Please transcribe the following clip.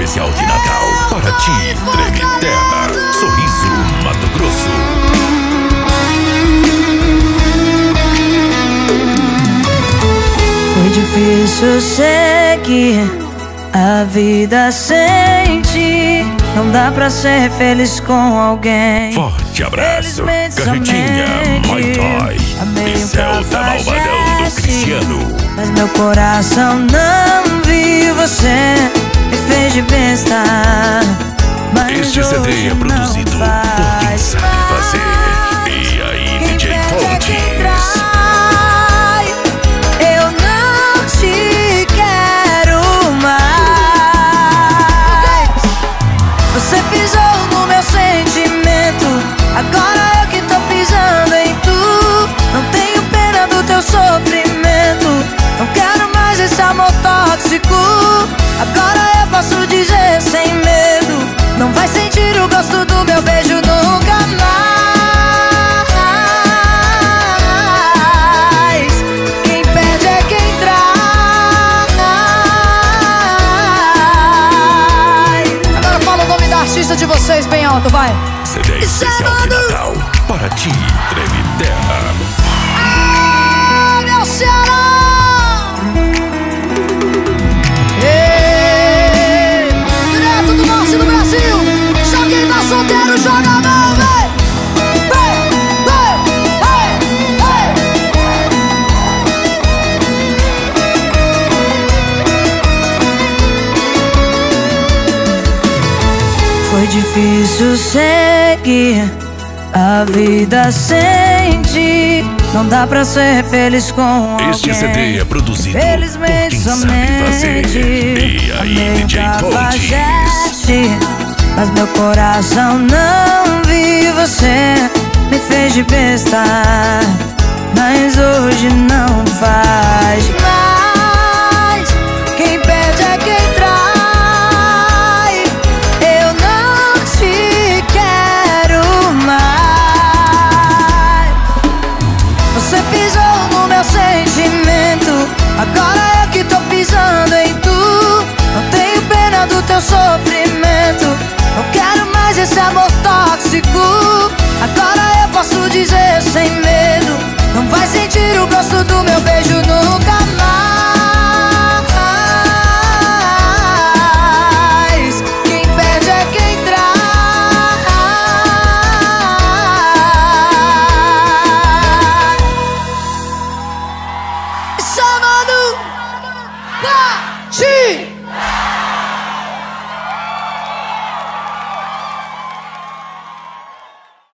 especial de Natal. Para ti, Treme Terra, Sorriso, Mato Grosso. Foi difícil seguir a vida sem ti. Não dá pra ser feliz com alguém. Forte abraço, Carretinha, Mai Tai e Celta Malvadão do Cristiano. Mas meu coração não viu você, me fez de besta. Mas este CD é produzido por quem sabe fazer. E aí, DJ Pontes. Eu não te quero mais. Você pisou no meu sentimento, agora eu que tô pisando em tu. Não tenho pena do teu sofrimento, não quero mais esse amor tóxico. Agora eu posso dizer sem medo, não vai sentir o gosto do meu beijo nunca mais. Quem perde é quem traz. Agora fala o nome da artista de vocês bem alto, vai. CD especial de Natal. Para ti, Treme Terra. Ah, meu Ceará! Direto do norte do Brasil. Já quem tá solteiro, joga a mão, vem! Foi difícil seguir a vida sem ti. Não dá pra ser feliz com alguém. Este CD é produzido por Felizmente, quem sabe fazer. E aí, DJ Pontes. Mas meu coração não viu você, me fez de besta. Mas hoje não faz mais. Quem perde é quem trai. Eu não te quero mais. Você pisou no meu sentimento, agora eu que tô pisando em tu. Não tenho pena do teu sofrimento, não quero mais esse amor tóxico. Agora eu posso dizer sem medo, não vai sentir o gosto do meu beijo nunca mais. Quem perde é quem traz. Chamando pra ti.